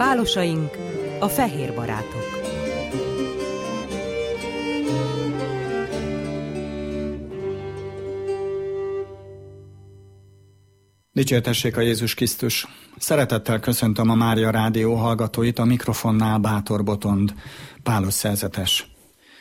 Pálosaink, a fehér barátok. Dicsértessék a Jézus Krisztus! Szeretettel köszöntöm a Mária Rádió hallgatóit, a mikrofonnál Bátor Botond, Pálos szerzetes.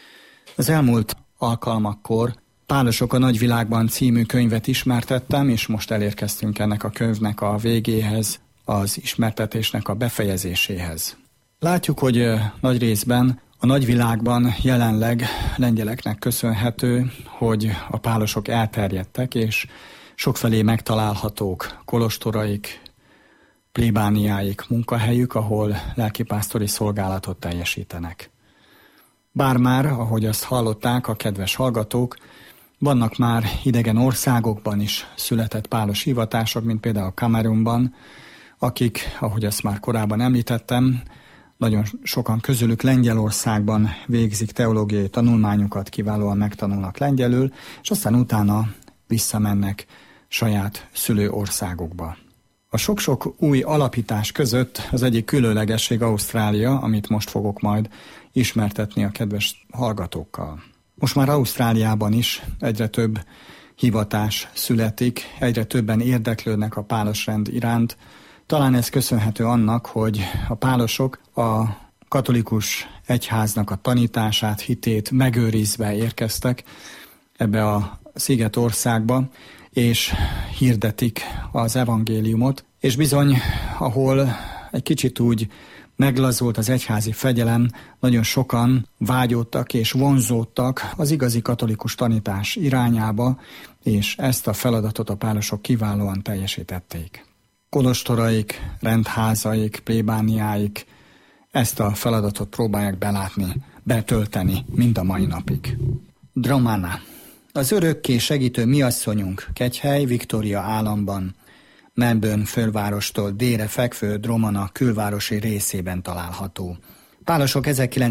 Az elmúlt alkalmakkor Pálosok a nagyvilágban című könyvet ismertettem, és most elérkeztünk ennek a könyvnek a végéhez, az ismertetésnek a befejezéséhez. Látjuk, hogy nagy részben a nagyvilágban jelenleg lengyeleknek köszönhető, hogy a pálosok elterjedtek, és sokfelé megtalálhatók kolostoraik, plébániáik, munkahelyük, ahol lelkipásztori szolgálatot teljesítenek. Bár már, ahogy azt hallották a kedves hallgatók, vannak már idegen országokban is született pálos hivatások, mint például Kamerunban, akik, ahogy azt már korábban említettem, nagyon sokan közülük Lengyelországban végzik teológiai tanulmányokat, kiválóan megtanulnak lengyelül, és aztán utána visszamennek saját szülőországokba. A sok-sok új alapítás között az egyik különlegesség Ausztrália, amit most fogok majd ismertetni a kedves hallgatókkal. Most már Ausztráliában is egyre több hivatás születik, egyre többen érdeklődnek a pálosrend iránt. Talán ez köszönhető annak, hogy a pálosok a katolikus egyháznak a tanítását, hitét megőrizve érkeztek ebbe a szigetországba, és hirdetik az evangéliumot, és bizony, ahol egy kicsit úgy meglazult az egyházi fegyelem, nagyon sokan vágyódtak és vonzódtak az igazi katolikus tanítás irányába, és ezt a feladatot a pálosok kiválóan teljesítették. Kolostoraik, rendházaik, plébániáik ezt a feladatot próbálják belátni, betölteni mind a mai napig. Dromana. Az örökké segítő miasszonyunk Kegyhely, Victoria államban, Melbourne fővárostól délre fekvő Dromana külvárosi részében található. Pálosok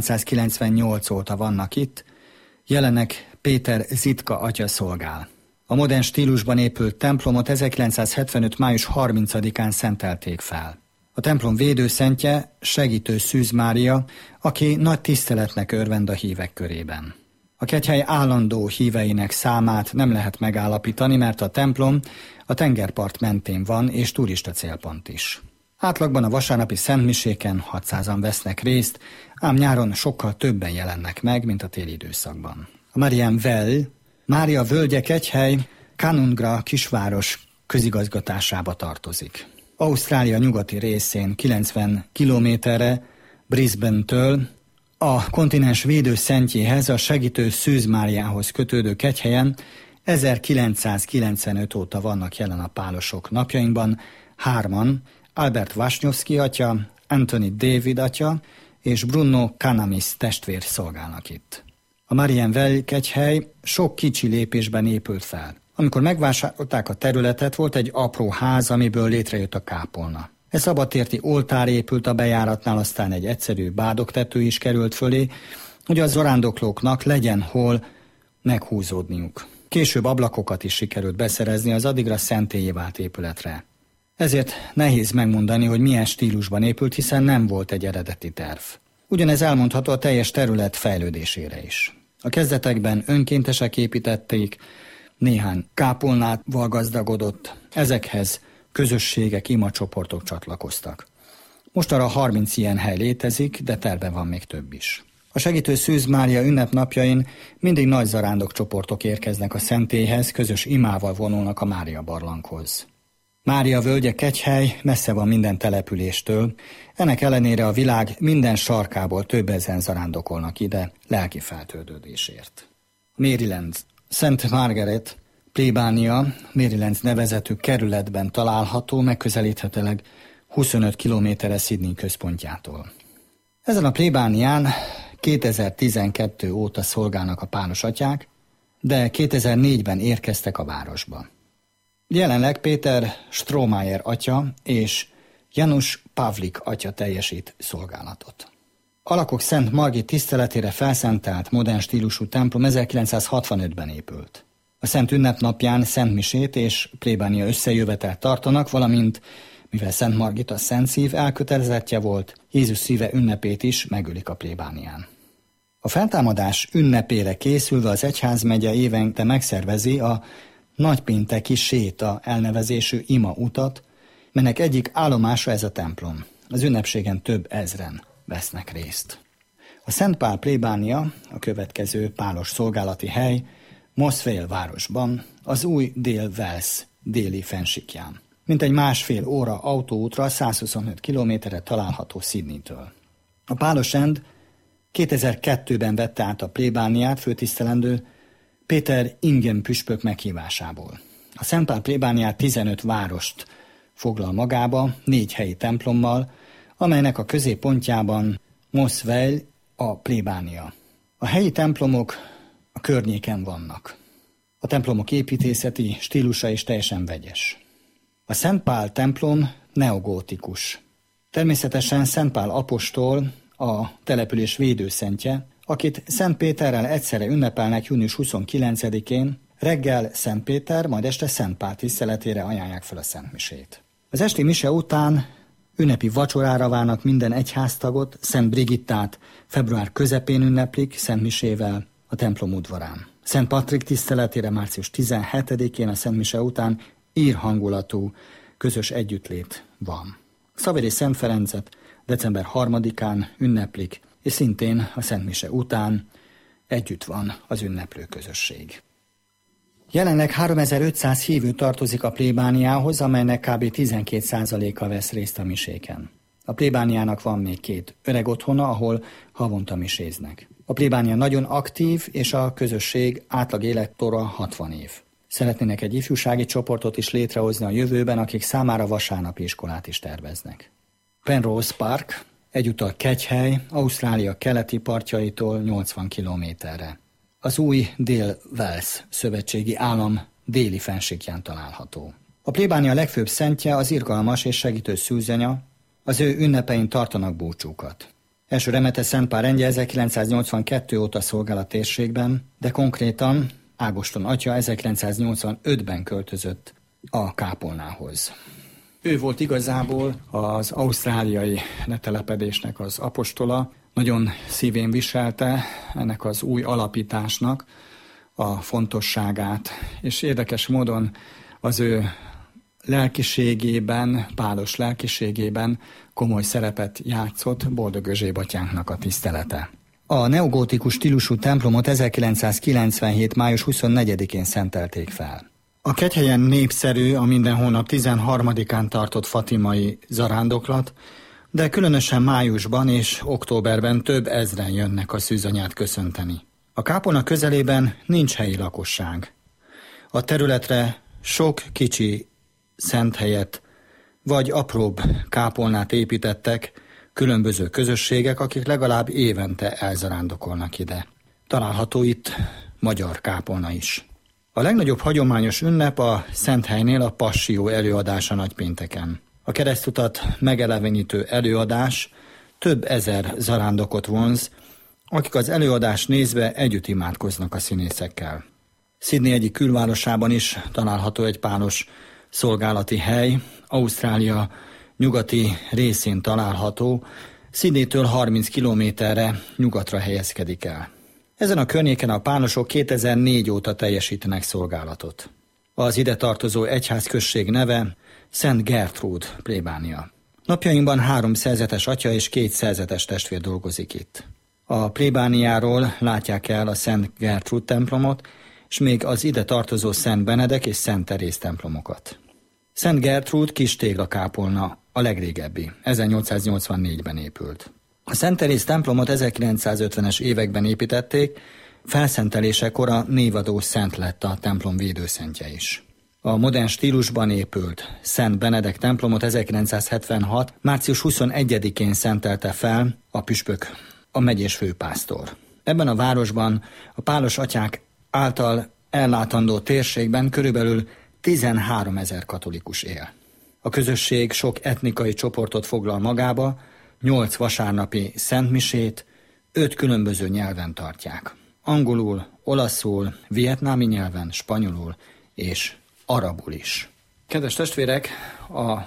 1998 óta vannak itt, jelenek Péter Zitka atya szolgál. A modern stílusban épült templomot 1975. május 30-án szentelték fel. A templom védőszentje segítő Szűz Mária, aki nagy tiszteletnek örvend a hívek körében. A Kegyhely állandó híveinek számát nem lehet megállapítani, mert a templom a tengerpart mentén van, és turista célpont is. Átlagban a vasárnapi szentmiséken 600-an vesznek részt, ám nyáron sokkal többen jelennek meg, mint a téli időszakban. A Marian Well, Mária völgye Kegyhely, Canungra kisváros közigazgatásába tartozik. Ausztrália nyugati részén 90 kilométerre Brisbane-től, a kontinens védőszentjéhez, a segítő Szűz Máriához kötődő Kegyhelyen 1995 óta vannak jelen a pálosok. Napjainkban 3-an, Albert Wasnyowski atya, Anthony David atya és Bruno Canamis testvér szolgálnak itt. A Marian Well Kegyhely sok kicsi lépésben épült fel. Amikor megvásárolták a területet, volt egy apró ház, amiből létrejött a kápolna. Egy szabadtérti oltár épült a bejáratnál, aztán egy egyszerű bádogtető is került fölé, hogy a zarándoklóknak legyen hol meghúzódniuk. Később ablakokat is sikerült beszerezni az addigra szentéllyé vált épületre. Ezért nehéz megmondani, hogy milyen stílusban épült, hiszen nem volt egy eredeti terv. Ugyanez elmondható a teljes terület fejlődésére is. A kezdetekben önkéntesek építették, néhány kápolnával gazdagodott, ezekhez közösségek, imacsoportok csatlakoztak. Mostanra 30 ilyen hely létezik, de terve van még több is. A segítő Szűz Mária ünnepnapjain mindig nagy zarándokcsoportok érkeznek a szentélyhez, közös imával vonulnak a Mária barlanghoz. Mária völgye Kegyhely messze van minden településtől, ennek ellenére a világ minden sarkából több ezen zarándokolnak ide lelki feltöltődésért. Maryland, Szent Margaret, plébánia, Maryland nevezetű kerületben található, megközelíthetőleg 25 kilométerre Sydney központjától. Ezen a plébánián 2012 óta szolgálnak a pálos atyák, de 2004-ben érkeztek a városba. Jelenleg Péter Strohmayer atya és Janusz Pavlik atya teljesít szolgálatot. Alakok Szent Margit tiszteletére felszentelt modern stílusú templom 1965-ben épült. A szent ünnepnapján szentmisét és plébánia összejövetelt tartanak, valamint Mivel Szent Margita Szent Szív elkötelezettje volt, Jézus szíve ünnepét is megölik a plébánián. A feltámadás ünnepére készülve az egyházmegye évente megszervezi a nagypénteki séta elnevezésű ima utat, melynek egyik állomása ez a templom. Az ünnepségen több ezren vesznek részt. A Szent Pál plébánia, a következő pálos szolgálati hely, Moss-Vale városban, az új Dél-Wales déli fennsíkján. Mintegy másfél óra autóútra 125 kilométerre található Sydneytől. A pálos rend 2002-ben vette át a plébániát főtisztelendő Péter Ingen püspök meghívásából. A Szent Pál plébániát 15 várost foglal magába, 4 helyi templommal, amelynek a középpontjában Moss-Vale a plébánia. A helyi templomok a környéken vannak. A templomok építészeti stílusa is teljesen vegyes. A Szent Pál templom neogótikus. Természetesen Szent Pál apostol a település védőszentje, akit Szent Péterrel egyszerre ünnepelnek június 29-én, reggel Szent Péter, majd este Szent Pál tiszteletére ajánlják fel a szentmisét. Az esti mise után ünnepi vacsorára várnak minden egyháztagot, Szent Brigittát február közepén ünneplik szentmisével a templom udvarán. Szent Patrik tiszteletére március 17-én a szentmise után írhangulatú közös együttlét van. Xaveri Szent Ferencet december 3-án ünneplik, és szintén a szentmise után együtt van az ünneplő közösség. Jelenleg 3500 hívő tartozik a plébániához, amelynek kb. 12%-a vesz részt a miséken. A plébániának van még 2 öreg otthona, ahol havonta miséznek. A plébánia nagyon aktív, és a közösség átlag életkora 60 év. Szeretnének egy ifjúsági csoportot is létrehozni a jövőben, akik számára vasárnapi iskolát is terveznek. Penrose Park, egyúttal kegyhely, Ausztrália keleti partjaitól 80 kilométerre. Az új Dél-Wales szövetségi állam déli fennsíkján található. A plébánia legfőbb szentje az irgalmas és segítő szűzanya, az ő ünnepein tartanak búcsúkat. Első remete Szent Pál rendje 1982 óta szolgál a térségben, de konkrétan Ágoston atya 1985-ben költözött a kápolnához. Ő volt igazából az ausztráliai letelepedésnek az apostola, nagyon szívén viselte ennek az új alapításnak a fontosságát, és érdekes módon az ő lelkiségében, pálos lelkiségében komoly szerepet játszott Boldog Erzsébet batyánknak a tisztelete. A neogótikus stílusú templomot 1997. május 24-én szentelték fel. A kegyhelyen népszerű a minden hónap 13-án tartott fatimai zarándoklat, de különösen májusban és októberben több ezren jönnek a szűzanyát köszönteni. A kápolna közelében nincs helyi lakosság. A területre sok kicsi szent helyet vagy apróbb kápolnát építettek különböző közösségek, akik legalább évente elzarándokolnak ide. Található itt magyar kápolna is. A legnagyobb hagyományos ünnep a Szenthelynél a Passió előadása nagypénteken. A keresztutat megelevenítő előadás több ezer zarándokot vonz, akik az előadást nézve együtt imádkoznak a színészekkel. Sydney egyik külvárosában is található egy pálos szolgálati hely, Ausztrália nyugati részén található, Sydneytől 30 kilométerre nyugatra helyezkedik el. Ezen a környéken a pánosok 2004 óta teljesítenek szolgálatot. Az ide tartozó egyházközség neve Szent Gertrude plébánia. Napjainkban 3 szerzetes atya és 2 szerzetes testvér dolgozik itt. A plébániáról látják el a Szent Gertrude templomot, és még az ide tartozó Szent Benedek és Szent Teréz templomokat. Szent Gertrude kis téglakápolna, a legrégebbi, 1884-ben épült. A Szent Teréz templomot 1950-es években építették, felszentelésekor a névadó szent lett a templom védőszentje is. A modern stílusban épült Szent Benedek templomot 1976. március 21-én szentelte fel a püspök, a megyés főpásztor. Ebben a városban a pálos atyák által ellátandó térségben körülbelül 13 000 katolikus él. A közösség sok etnikai csoportot foglal magába, 8 vasárnapi szentmisét 5 különböző nyelven tartják. Angolul, olaszul, vietnámi nyelven, spanyolul és arabul is. Kedves testvérek, a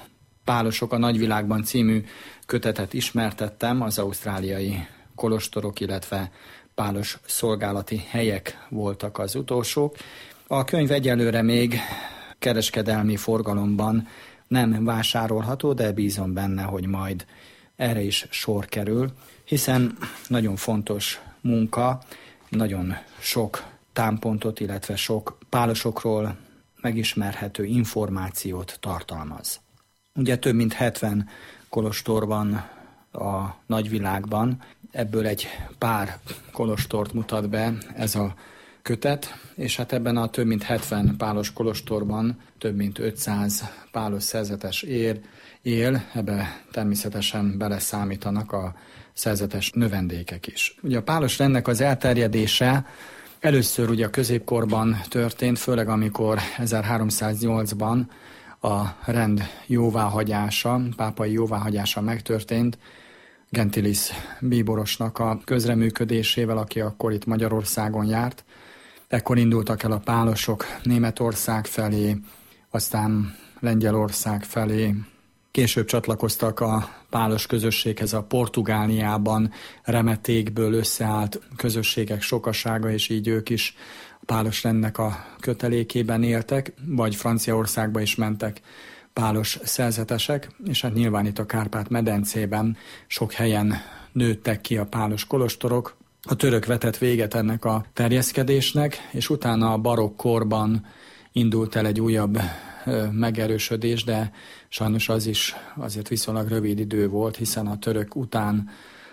Pálosok a nagyvilágban című kötetet ismertettem, az ausztráliai kolostorok, illetve pálos szolgálati helyek voltak az utolsók. A könyv egyelőre még kereskedelmi forgalomban nem vásárolható, de bízom benne, hogy majd erre is sor kerül, hiszen nagyon fontos munka, nagyon sok támpontot, illetve sok pálosokról megismerhető információt tartalmaz. Ugye több mint 70 kolostor van a nagyvilágban, ebből egy pár kolostort mutat be ez a kötet, és hát ebben a több mint 70 pálos kolostorban több mint 500 pálos szerzetes él, ebbe természetesen beleszámítanak a szerzetes növendékek is. Ugye a pálos rendnek az elterjedése először ugye a középkorban történt, főleg amikor 1308-ban a rend jóváhagyása, pápai jóváhagyása megtörtént, Gentilis bíborosnak a közreműködésével, aki akkor itt Magyarországon járt. Ekkor indultak el a pálosok Németország felé, aztán Lengyelország felé. Később csatlakoztak a pálos közösséghez a Portugáliában remetékből összeállt közösségek sokasága, és így ők is a pálos rendnek a kötelékében éltek, vagy Franciaországba is mentek pálos szerzetesek, és hát nyilván itt a Kárpát-medencében sok helyen nőttek ki a pálos kolostorok. A török vetett véget ennek a terjeszkedésnek, és utána a barokk korban indult el egy újabb megerősödés, de sajnos az is azért viszonylag rövid idő volt, hiszen a török után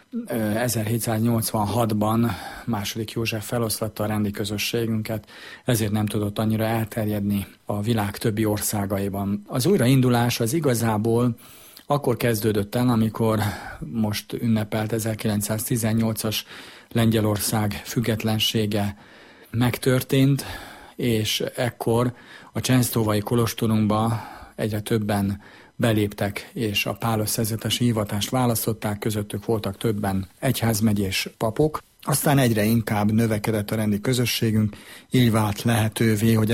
1786-ban második József feloszlatta a rendi közösségünket, ezért nem tudott annyira elterjedni a világ többi országaiban. Az újraindulás az igazából akkor kezdődött el, amikor most ünnepelt 1918-as Lengyelország függetlensége megtörtént, és ekkor a Csensztóvai kolostorunkba egyre többen beléptek, és a pálos szerzetesi hivatást választották, közöttük voltak többen egyházmegyés papok. Aztán egyre inkább növekedett a rendi közösségünk, így vált lehetővé, hogy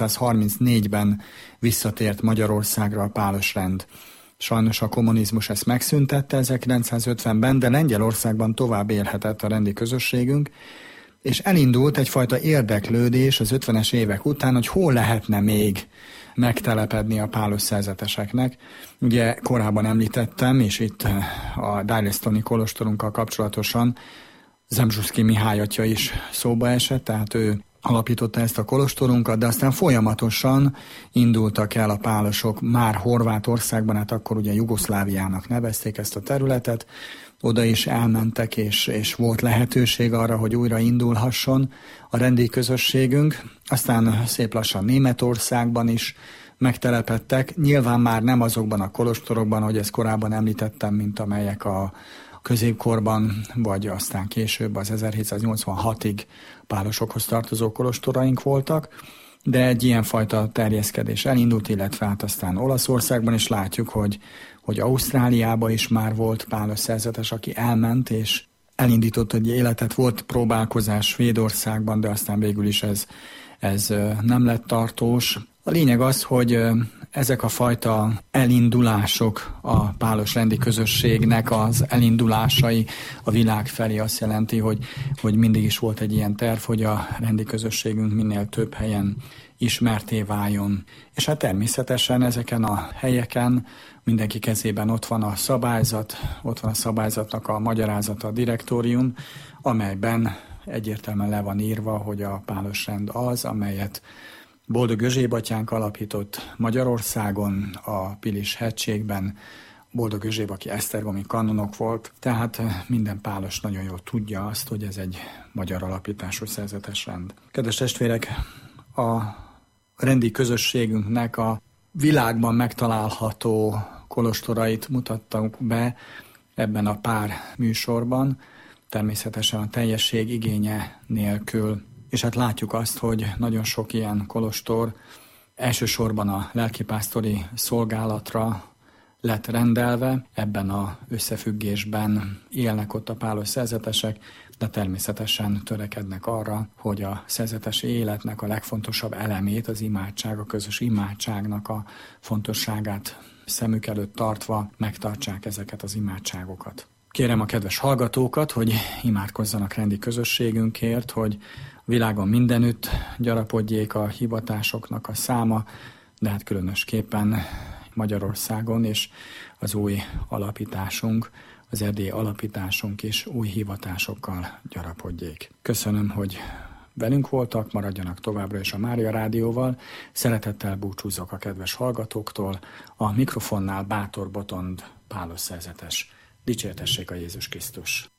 1934-ben visszatért Magyarországra a pálos rend. Sajnos a kommunizmus ezt megszüntette 1950-ben, de Lengyelországban tovább élhetett a rendi közösségünk, és elindult egyfajta érdeklődés az 50-es évek után, hogy hol lehetne még megtelepedni a pálos szerzeteseknek. Ugye korábban említettem, és itt a Darlingtoni kolostorunkkal kapcsolatosan Zemzsuszki Mihály atya is szóba esett, tehát ő alapította ezt a kolostorunkat, de aztán folyamatosan indultak el a pálosok már Horvátországban, hát akkor ugye Jugoszláviának nevezték ezt a területet, oda is elmentek, és volt lehetőség arra, hogy újra indulhasson a rendi közösségünk. Aztán szép lassan Németországban is megtelepedtek. Nyilván már nem azokban a kolostorokban, ahogy ezt korábban említettem, mint amelyek a középkorban, vagy aztán később az 1786-ig pálosokhoz tartozó kolostoraink voltak, de egy ilyenfajta terjeszkedés elindult, illetve hát aztán Olaszországban is látjuk, hogy Ausztráliában is már volt pálos szerzetes, aki elment, és elindított egy életet, volt próbálkozás Svédországban, de aztán végül is ez nem lett tartós. A lényeg az, hogy ezek a fajta elindulások a pálos rendi közösségnek az elindulásai a világ felé azt jelenti, hogy mindig is volt egy ilyen terv, hogy a rendi közösségünk minél több helyen ismerté váljon. És hát természetesen ezeken a helyeken mindenki kezében ott van a szabályzat, ott van a szabályzatnak a magyarázata, a direktórium, amelyben egyértelműen le van írva, hogy a pálos rend az, amelyet Boldog Euzsébie atyánk alapított Magyarországon, a Pilis-hegységben, Boldog Euzsébie, aki esztergomi kanonok volt, tehát minden pálos nagyon jól tudja azt, hogy ez egy magyar alapítású szerzetes rend. Kedves testvérek, a rendi közösségünknek a világban megtalálható kolostorait mutattak be ebben a pár műsorban, természetesen a teljesség igénye nélkül. És hát látjuk azt, hogy nagyon sok ilyen kolostor elsősorban a lelkipásztori szolgálatra lett rendelve, ebben az összefüggésben élnek ott a pálos szerzetesek, de természetesen törekednek arra, hogy a szerzetesi életnek a legfontosabb elemét, az imádság, a közös imádságnak a fontosságát szemük előtt tartva megtartsák ezeket az imádságokat. Kérem a kedves hallgatókat, hogy imádkozzanak rendi közösségünkért, hogy a világon mindenütt gyarapodjék a hivatásoknak a száma, de hát különösképpen Magyarországon és az új alapításunk, az erdélyi alapításunk is új hivatásokkal gyarapodjék. Köszönöm, hogy velünk voltak, maradjanak továbbra is a Mária Rádióval. Szeretettel búcsúzok a kedves hallgatóktól. A mikrofonnál Bátor Botond Pálos szerzetes. Dicsértessék a Jézus Krisztus!